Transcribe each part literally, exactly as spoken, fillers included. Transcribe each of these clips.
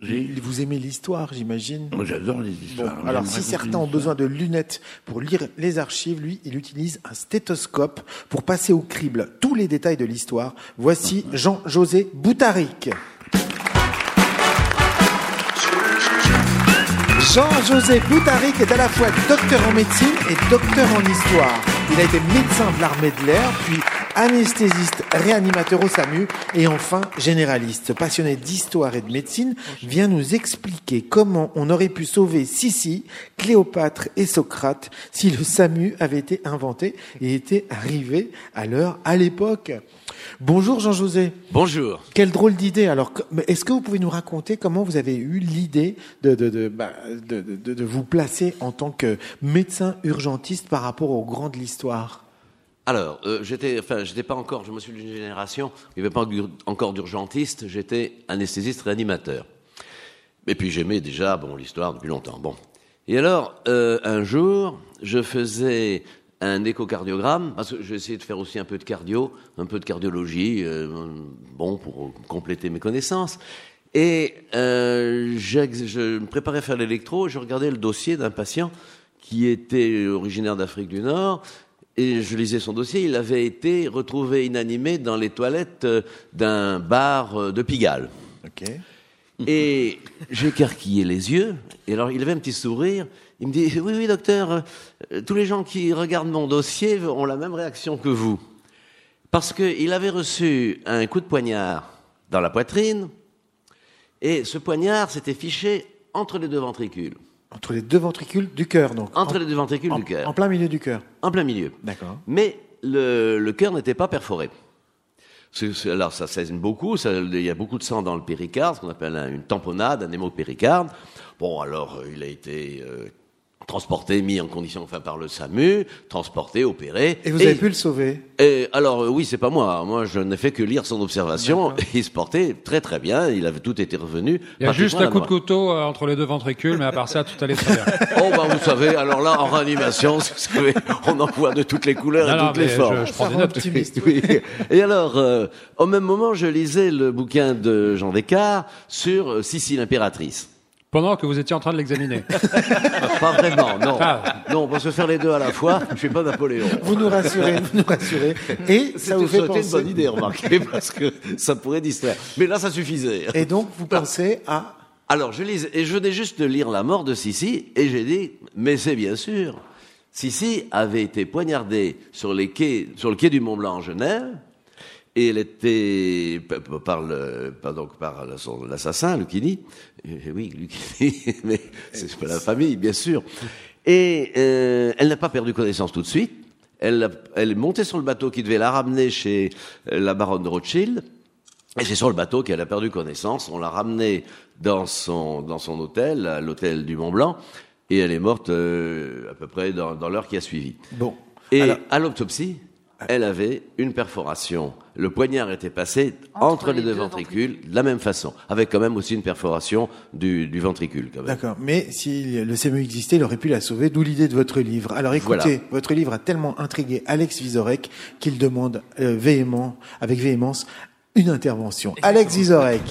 Vous aimez l'histoire, j'imagine? Moi, j'adore les histoires. Bon, alors, si certains ont besoin de lunettes pour lire les archives, lui, il utilise un stéthoscope pour passer au crible tous les détails de l'histoire. Voici Jean-José Boutaric. Jean-José Boutaric est à la fois docteur en médecine et docteur en histoire. Il a été médecin de l'armée de l'air, puis anesthésiste, réanimateur au SAMU et enfin généraliste. Passionné d'histoire et de médecine, vient nous expliquer comment on aurait pu sauver Sissi, Cléopâtre et Socrate si le SAMU avait été inventé et était arrivé à l'heure, à l'époque. Bonjour Jean-José. Bonjour. Quelle drôle d'idée. Alors, est-ce que vous pouvez nous raconter comment vous avez eu l'idée de, de, de, bah, de, de, de vous placer en tant que médecin urgentiste par rapport au grand de l'histoire? Alors, euh, j'étais, enfin, j'étais pas encore, je me suis d'une génération, il n'y avait pas encore d'urgentiste, j'étais anesthésiste réanimateur. Et puis j'aimais déjà, bon, l'histoire depuis longtemps. Bon. Et alors, euh, un jour, je faisais un échocardiogramme, parce que j'ai essayé de faire aussi un peu de cardio, un peu de cardiologie, euh, bon, pour compléter mes connaissances. Et euh, je me préparais à faire l'électro, je regardais le dossier d'un patient qui était originaire d'Afrique du Nord, et je lisais son dossier, il avait été retrouvé inanimé dans les toilettes d'un bar de Pigalle. Okay. Et j'ai écarquillé les yeux, et alors il avait un petit sourire. Il me dit « Oui, oui, docteur, euh, tous les gens qui regardent mon dossier ont la même réaction que vous. » Parce qu'il avait reçu un coup de poignard dans la poitrine, et ce poignard s'était fiché entre les deux ventricules. Entre les deux ventricules du cœur, donc. Entre en, les deux ventricules en, du cœur. En plein milieu du cœur. En plein milieu. D'accord. Mais le, le cœur n'était pas perforé. C'est, c'est, alors ça saigne beaucoup, ça, il y a beaucoup de sang dans le péricarde, ce qu'on appelle un, une tamponnade, un hémopéricarde. Bon, alors il a été euh, transporté, mis en condition, enfin par le SAMU, transporté, opéré. Et vous et, avez pu le sauver? Et alors euh, oui, c'est pas moi. Moi, je n'ai fait que lire son observation. D'accord. Il se portait très très bien. Il avait tout été revenu. Il y a juste un coup de couteau euh, entre les deux ventricules, mais à part ça, tout allait très bien. Oh bah vous savez, alors là en réanimation, vous savez, on en voit de toutes les couleurs non, et non, toutes les formes. Je, je prends des notes. Optimiste. Oui. Et alors, euh, au même moment, je lisais le bouquin de Jean Descartes sur euh, Sissi l'impératrice. Pendant que vous étiez en train de l'examiner. Pas vraiment, non. Ah. Non, on peut se faire les deux à la fois. Je suis pas Napoléon. Vous nous rassurez, vous nous rassurez. Et ça vous fait penser... une bonne idée, remarquez, parce que ça pourrait distraire. Mais là, ça suffisait. Et donc, vous pensez à... Alors, je lisais, et je venais juste de lire La mort de Sissi, et j'ai dit, mais c'est bien sûr. Sissi avait été poignardée sur les quais, sur le quai du Mont-Blanc en Genève, et elle était, par le, pardon, par son, l'assassin, Lucchini. Oui, Lucchini, mais c'est pas la famille, bien sûr. Et, euh, elle n'a pas perdu connaissance tout de suite. Elle, elle est montée sur le bateau qui devait la ramener chez la baronne de Rothschild. Et c'est sur le bateau qu'elle a perdu connaissance. On l'a ramenée dans son, dans son hôtel, à l'hôtel du Mont-Blanc. Et elle est morte, euh, à peu près dans, dans l'heure qui a suivi. Bon. Et alors... à l'autopsie, elle avait une perforation. Le poignard était passé entre, entre les, les deux, deux ventricules, ventricules de la même façon, avec quand même aussi une perforation du, du ventricule. Quand même. D'accord, mais si le SAMU existait, il aurait pu la sauver, d'où l'idée de votre livre. Alors écoutez, voilà. Votre livre a tellement intrigué Alex Vizorek qu'il demande euh, véhément, avec véhémence une intervention. Alex Vizorek.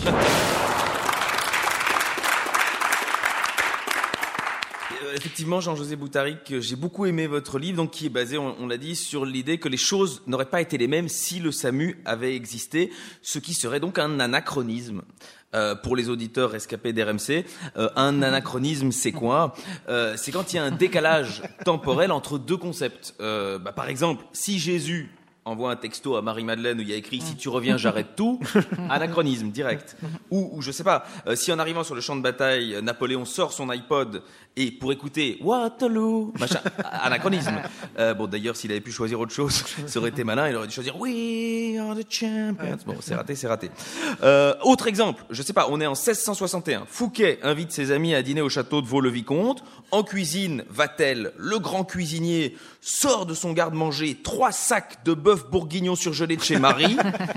Effectivement, Jean-José Boutaric, j'ai beaucoup aimé votre livre, donc qui est basé, on, on l'a dit, sur l'idée que les choses n'auraient pas été les mêmes si le SAMU avait existé, ce qui serait donc un anachronisme. Euh, pour les auditeurs rescapés d'R M C, euh, un anachronisme, c'est quoi ? euh, C'est quand il y a un décalage temporel entre deux concepts. Euh, bah, par exemple, si Jésus envoie un texto à Marie-Madeleine où il y a écrit « Si tu reviens, j'arrête tout », anachronisme, direct. Ou, ou je sais pas, euh, si en arrivant sur le champ de bataille, Napoléon sort son iPod et pour écouter « Waterloo », machin, anachronisme. Euh, bon, d'ailleurs, s'il avait pu choisir autre chose, ça aurait été malin, il aurait dû choisir « We are the champions ». Bon, c'est raté, c'est raté. Euh, autre exemple, je sais pas, on est en seize cent soixante et un. Fouquet invite ses amis à dîner au château de Vaux-le-Vicomte. En cuisine, Vatel, le grand cuisinier, sort de son garde-manger trois sacs de bœuf bourguignon surgelé de chez Marie.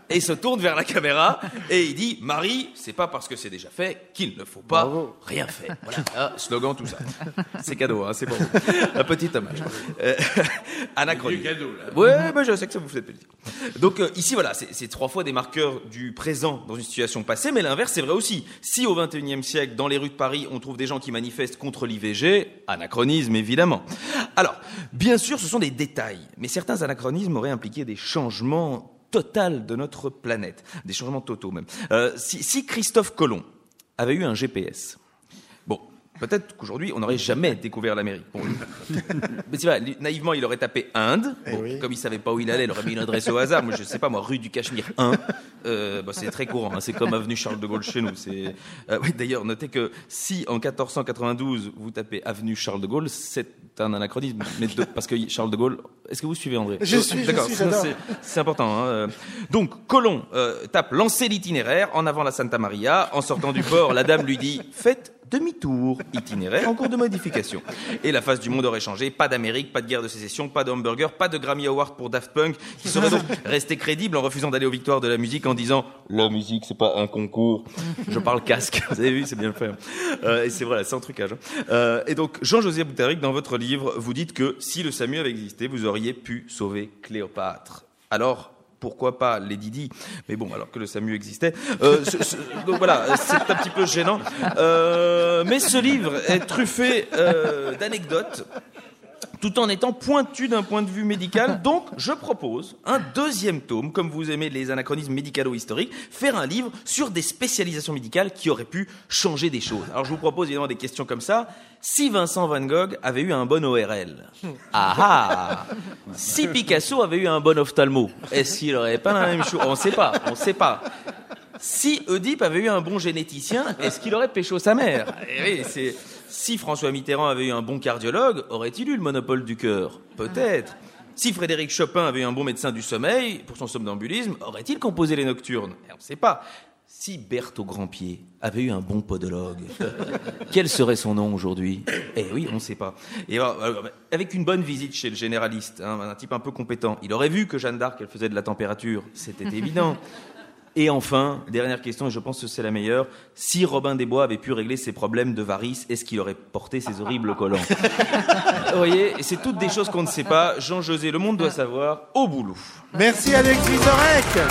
et se tourne vers la caméra et il dit « Marie, c'est pas parce que c'est déjà fait qu'il ne faut pas Bravo. rien faire. » Voilà, ah, slogan, tout ça. C'est cadeau, hein, c'est pour vous. Un petit hommage. Euh, anachronique. Du cadeau, là. Ouais, bah, je sais que ça vous fait plaisir. Donc euh, ici, voilà, c'est, c'est trois fois des marqueurs du présent dans une situation passée, mais l'inverse, c'est vrai aussi. Si au vingt et unième siècle, dans les rues de Paris, on trouve des gens qui manifestent contre l'I V G, anachronisme, évidemment. Alors, bien sûr, ce sont des détails, mais certains anachronismes auraient impliqué des changements total de notre planète, des changements totaux même. Euh, si, si Christophe Colomb avait eu un G P S, bon, peut-être qu'aujourd'hui, on n'aurait jamais découvert l'Amérique. Bon, mais c'est vrai, naïvement, il aurait tapé Inde. Bon, oui. Comme il savait pas où il allait, il aurait mis une adresse au hasard. Moi, je sais pas, moi, rue du Cachemire un. Euh, bah, c'est très courant. Hein, c'est comme avenue Charles de Gaulle chez nous. C'est... Euh, oui, d'ailleurs, notez que si en quatorze cent quatre-vingt-douze vous tapez avenue Charles de Gaulle, c'est un anachronisme, mais de, parce que Charles de Gaulle. Est-ce que vous suivez, André? Je suis, je D'accord, suis, sinon, j'adore. c'est, c'est important. Hein. Donc, Colomb euh, tape lancer l'itinéraire en avant la Santa Maria. En sortant du port, la dame lui dit faites demi-tour, itinéraire en cours de modification. Et la face du monde aurait changé. Pas d'Amérique, pas de guerre de sécession, pas de hamburger, pas de Grammy Award pour Daft Punk, qui serait donc resté crédible en refusant d'aller aux victoires de la musique en disant la musique c'est pas un concours. Je parle casque. Vous avez vu, c'est bien le faire. Euh, et c'est vrai, c'est un trucage. Hein. Euh, et donc Jean-José Boutaric, dans votre livre, vous dites que si le SAMU avait existé, vous auriez pu sauver Cléopâtre. Alors pourquoi pas Lady Di, mais bon, alors que le SAMU existait. Euh, ce, ce, donc voilà, c'est un petit peu gênant. Euh, mais ce livre est truffé euh, d'anecdotes, tout en étant pointu d'un point de vue médical. Donc, je propose un deuxième tome, comme vous aimez les anachronismes médicalo-historiques, faire un livre sur des spécialisations médicales qui auraient pu changer des choses. Alors, je vous propose évidemment des questions comme ça. Si Vincent Van Gogh avait eu un bon O R L, ah ah. Si Picasso avait eu un bon ophtalmo, est-ce qu'il aurait pas la même chose? On ne sait pas, on ne sait pas. Si Oedipe avait eu un bon généticien, est-ce qu'il aurait pécho sa mère? Eh oui, c'est... Si François Mitterrand avait eu un bon cardiologue, aurait-il eu le monopole du cœur? Peut-être. Si Frédéric Chopin avait eu un bon médecin du sommeil, pour son somnambulisme, aurait-il composé les nocturnes? On ne sait pas. Si Berthe au Grand-Pied avait eu un bon podologue, quel serait son nom aujourd'hui? Eh oui, on ne sait pas. Et alors, avec une bonne visite chez le généraliste, hein, un type un peu compétent, il aurait vu que Jeanne d'Arc, elle faisait de la température. C'était évident. Et enfin, dernière question, et je pense que c'est la meilleure. Si Robin des Bois avait pu régler ses problèmes de varices, est-ce qu'il aurait porté ces horribles collants? Vous voyez, et c'est toutes des choses qu'on ne sait pas. Jean-José, le monde doit savoir, au boulot. Merci Alex Vizorek.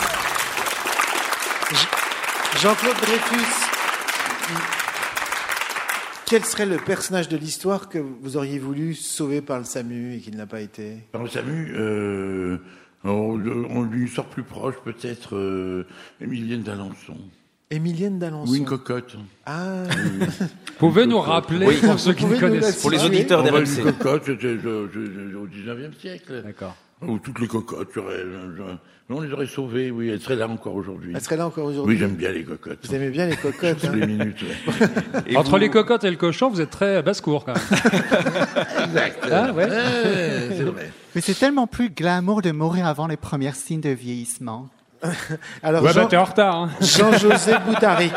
Jean-Claude Dreyfus, quel serait le personnage de l'histoire que vous auriez voulu sauver par le SAMU et qui ne l'a pas été? Par le SAMU, euh, on, on lui sort plus proche peut-être euh, Émilienne d'Alençon. Émilienne d'Alençon. Ou une cocotte. Ah. Vous pouvez nous rappeler, Oui. pour ceux qui Vous ne pouvez nous connaissent la Pour les citer auditeurs On va d'R M une C. cocotte, c'était euh, je- au dix-neuvième siècle. D'accord. Ou toutes les cocottes, j'aurais, j'aurais- on les aurait sauvées, oui, elles seraient là encore aujourd'hui. Elle serait là encore aujourd'hui. Oui, j'aime bien les cocottes. Vous aimez bien les cocottes. Toutes hein. les minutes, ouais. Et Entre vous- les cocottes et le cochon, vous êtes très basse-cour quand même. Exact. Ah, ouais. Ouais, c'est vrai. Mais c'est tellement plus glamour de mourir avant les premiers signes de vieillissement. Alors, Ouais, bah Jean- t'es en retard. Hein. Jean-José Boutaric.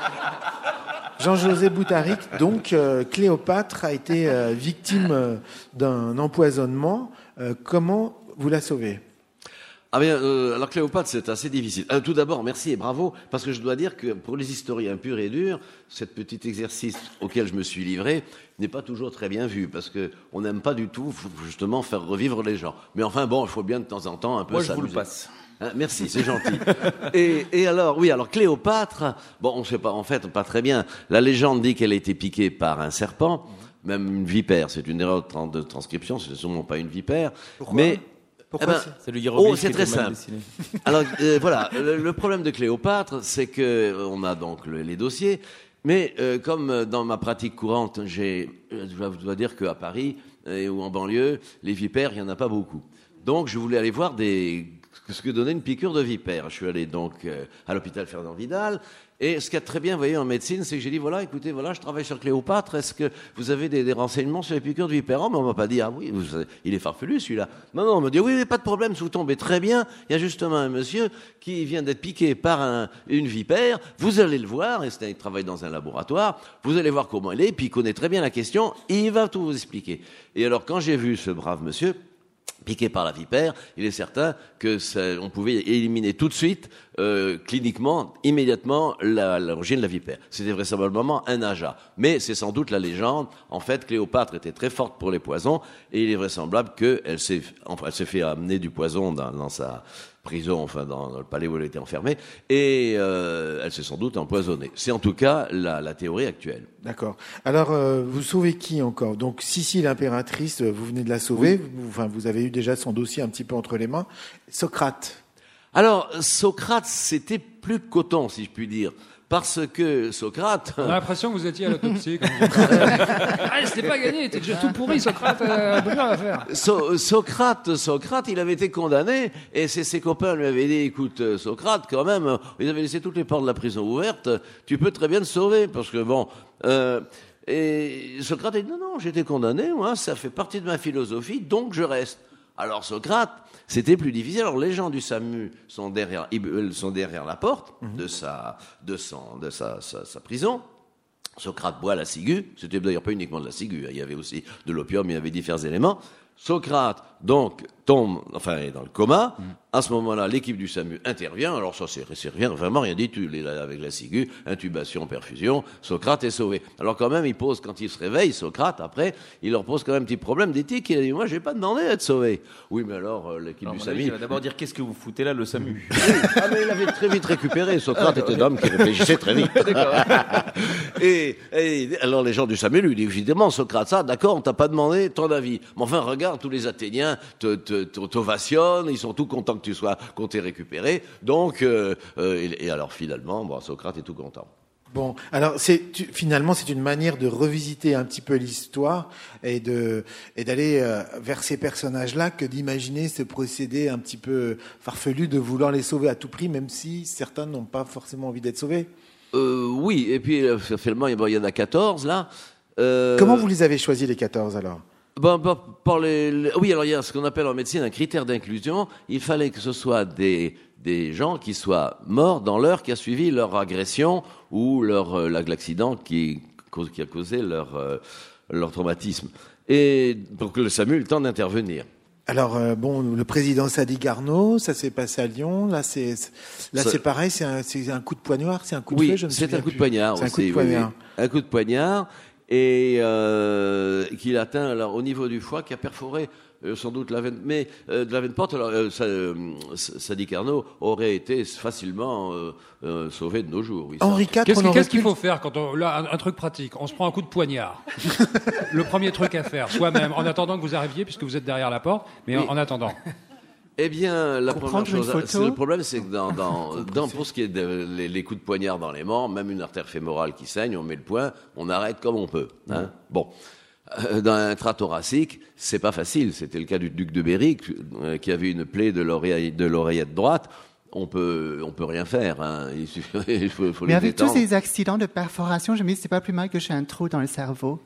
Jean-José Boutaric, donc euh, Cléopâtre a été euh, victime euh, d'un empoisonnement. Euh, comment vous la sauvez? Ah bien, euh, alors Cléopâtre, c'est assez difficile. Euh, tout d'abord, merci et bravo, parce que je dois dire que pour les historiens purs et durs, cet petit exercice auquel je me suis livré n'est pas toujours très bien vu, parce que on n'aime pas du tout, faut justement, faire revivre les gens. Mais enfin, bon, il faut bien de temps en temps un peu Moi, je vous s'amuser. le passe. Hein, merci, c'est gentil. et, et alors, oui, alors Cléopâtre, bon, on ne sait pas, en fait, pas très bien. La légende dit qu'elle a été piquée par un serpent, même une vipère. C'est une erreur de, trans- de transcription, c'est sûrement pas une vipère. Pourquoi mais Pourquoi eh ben, c'est- C'est le hiéroglyphe Oh, c'est qui très était mal simple. dessiné. Alors euh, voilà, le, le problème de Cléopâtre, c'est que euh, on a donc le- les dossiers, mais euh, comme euh, dans ma pratique courante, j'ai, euh, je dois- je dois dire qu'à Paris euh, ou en banlieue, les vipères, il y en a pas beaucoup. Donc je voulais aller voir des ce que donnait une piqûre de vipère. Je suis allé donc euh, à l'hôpital Fernand Vidal. Et ce qu'il y a de très bien, vous voyez, en médecine, c'est que j'ai dit, voilà, écoutez, voilà, je travaille sur Cléopâtre, est-ce que vous avez des, des renseignements sur les piqûres de vipère? Oh, mais on m'a pas dit, ah oui, vous, il est farfelu, celui-là. Non, non, on m'a dit, oui, oui, pas de problème, vous tombez très bien, il y a justement un monsieur qui vient d'être piqué par un, une vipère, vous allez le voir, et c'est, il travaille dans un laboratoire, vous allez voir comment il est, puis il connaît très bien la question, et il va tout vous expliquer. Et alors, quand j'ai vu ce brave monsieur, piqué par la vipère, il est certain que ça, on pouvait éliminer tout de suite, euh, cliniquement, immédiatement, la, l'origine de la vipère. C'était vraisemblablement un aja. Mais c'est sans doute la légende. En fait, Cléopâtre était très forte pour les poisons, et il est vraisemblable qu'elle s'est, enfin, elle s'est fait amener du poison dans, dans sa prison, enfin dans, dans le palais où elle était enfermée, et euh, elle s'est sans doute empoisonnée. C'est en tout cas la, la théorie actuelle. D'accord. Alors, euh, vous sauvez qui encore? Donc, Sissi, l'impératrice, vous venez de la sauver. Oui. Vous, enfin, vous avez eu déjà son dossier un petit peu entre les mains. Socrate. Alors, Socrate, c'était plus coton, si je puis dire. Parce que Socrate... On a l'impression que vous étiez à l'autopsie. Quand vous ah, c'était pas gagné, t'es déjà tout pourri, Socrate. Euh, plus rien à faire. So- Socrate, Socrate, il avait été condamné, et ses, ses copains lui avaient dit, écoute, Socrate, quand même, ils avaient laissé toutes les portes de la prison ouvertes, tu peux très bien te sauver, parce que bon... Euh, et Socrate a dit, non, non, j'ai été condamné, moi, ça fait partie de ma philosophie, donc je reste. Alors Socrate, c'était plus difficile. Alors les gens du SAMU sont derrière, ils sont derrière la porte mmh. de sa, de son, de sa, sa, sa prison. Socrate boit la ciguë. C'était d'ailleurs pas uniquement de la ciguë. Il y avait aussi de l'opium. Il y avait différents éléments. Socrate donc tombe, enfin est dans le coma. Mmh. À ce moment-là, l'équipe du SAMU intervient. Alors ça, c'est, c'est rien, vraiment rien du tout. Avec la ciguë, intubation, perfusion, Socrate est sauvé. Alors quand même, il pose, quand il se réveille, Socrate, après, il leur pose quand même un petit problème d'éthique. Il a dit, moi, j'ai pas demandé à être sauvé. Oui, mais alors, euh, l'équipe alors, du SAMU... Il va d'abord dire, qu'est-ce que vous foutez là, le SAMU? Ah, mais il avait très vite récupéré. Socrate était un homme qui réfléchissait très vite. et, et alors, les gens du SAMU lui disent, évidemment, Socrate, ça, d'accord, on t'a pas demandé ton avis. Mais enfin, regarde, tous les Athéniens te, te, te, t'ovationnent, ils sont tout contents que tu sois, qu'on t'ait récupéré. Donc, euh, euh, et, et alors finalement, bon, Socrate est tout content. Bon, alors c'est tu, finalement c'est une manière de revisiter un petit peu l'histoire et de et d'aller euh, vers ces personnages-là que d'imaginer ce procédé un petit peu farfelu de vouloir les sauver à tout prix, même si certains n'ont pas forcément envie d'être sauvés. Euh, oui, et puis finalement il y en a quatorze là. Euh... Comment vous les avez choisis les quatorze alors? Ben, ben, par les, les, oui, alors il y a ce qu'on appelle en médecine un critère d'inclusion. Il fallait que ce soit des, des gens qui soient morts dans l'heure qui a suivi leur agression ou leur, euh, l'accident qui, qui a causé leur, euh, leur traumatisme. Et pour que le SAMU ait le temps d'intervenir. Alors, euh, bon, le président Sadi Carnot, ça s'est passé à Lyon. Là, c'est, là, ça... c'est pareil, c'est un, c'est un coup de poignard, c'est un coup de oui, feu, je ne c'est un coup de poignard. C'est aussi, un coup de poignard. Oui, oui. Un coup de poignard. Et euh, qu'il atteint alors au niveau du foie, qui a perforé euh, sans doute la veine, mais euh, de la veine porte. Alors, euh, ça, euh, Sadi Carnot aurait été facilement euh, euh, sauvé de nos jours. Oui, Henri quatre, qu'est-ce, on qu'est-ce qu'il pu... faut faire quand on là un, un truc pratique? On se prend un coup de poignard. Le premier truc à faire, soi-même, en attendant que vous arriviez, puisque vous êtes derrière la porte, mais oui. en, en attendant. Eh bien, la première chose, c'est, le problème, c'est que dans, dans, dans, pour ce qui est des les, les coups de poignard dans les morts, même une artère fémorale qui saigne, on met le poing, on arrête comme on peut. Hein. Mmh. Bon. Euh, dans un intrathoracique, c'est pas facile. C'était le cas du duc de Berry, euh, qui avait une plaie de l'oreillette, de l'oreillette droite. On peut, on peut rien faire. Hein. Il suffit, il faut, faut Mais les avec détendre. tous ces accidents de perforation, je me dis c'est pas plus mal que j'ai un trou dans le cerveau.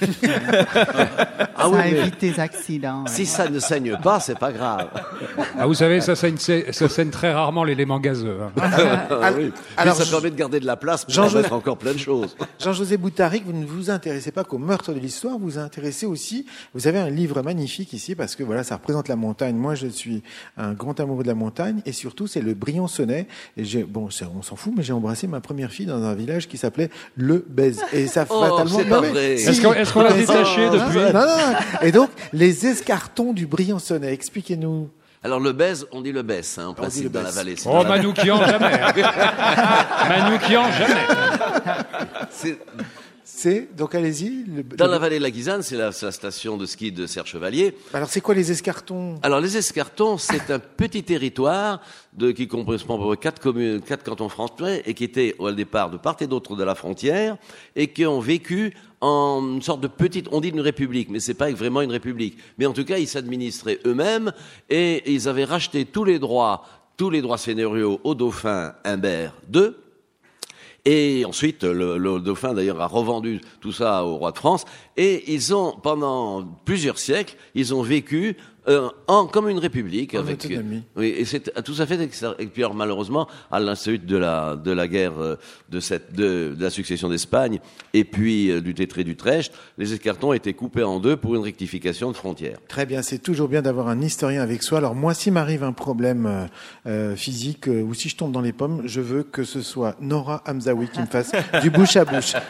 Ah ça oui, évite mais... des accidents. Si ouais. ça ne saigne pas, c'est pas grave. Ah, vous savez, ça saigne, ça saigne très rarement l'élément gazeux. Hein. Ah, oui. Alors, ça je... permet de garder de la place pour Jean mettre encore plein de choses. Jean-José Boutaric, vous ne vous intéressez pas qu'au meurtre de l'histoire, vous vous intéressez aussi. Vous avez un livre magnifique ici parce que voilà, ça représente la montagne. Moi, je suis un grand amoureux de la montagne et surtout, c'est le Briançonnais. Et j'ai, bon, on s'en fout, mais j'ai embrassé ma première fille dans un village qui s'appelait Le Bèze. Et ça oh, fatalement. C'est pas vrai. Si. Est-ce qu'on, est-ce qu'on l'a détaché oh, depuis? Non, non, non. Et donc, les escartons du Briançonnais. Expliquez-nous. Alors le Bèze, on dit le Bèze, hein, en principe dans la vallée. C'est oh, Manoukian, jamais. Manoukian, jamais. C'est... C'est, donc allez-y. Le, Dans le... la vallée de la Guisane, c'est la, c'est la station de ski de Serre-Chevalier. Alors c'est quoi les escartons? Alors les escartons, c'est un petit territoire de, qui correspond à quatre communes, quatre cantons français et qui était au départ de part et d'autre de la frontière et qui ont vécu en une sorte de petite, on dit une république, mais c'est pas vraiment une république. Mais en tout cas, ils s'administraient eux-mêmes et ils avaient racheté tous les droits, tous les droits seigneuriaux au dauphin Humbert deux. Et ensuite, le, le dauphin, d'ailleurs, a revendu tout ça au roi de France. Et ils ont, pendant plusieurs siècles, ils ont vécu euh, en, comme une république. En avec, autonomie. Oui, et c'est tout à fait extra- Et puis alors, malheureusement, à la suite de la, de la guerre, euh, de, cette, de, de la succession d'Espagne, et puis euh, du Tétré d'Utrecht, les escartons étaient coupés en deux pour une rectification de frontières. Très bien, c'est toujours bien d'avoir un historien avec soi. Alors moi, s'il m'arrive un problème euh, euh, physique euh, ou si je tombe dans les pommes, je veux que ce soit Nora Hamzaoui qui me fasse du bouche à bouche.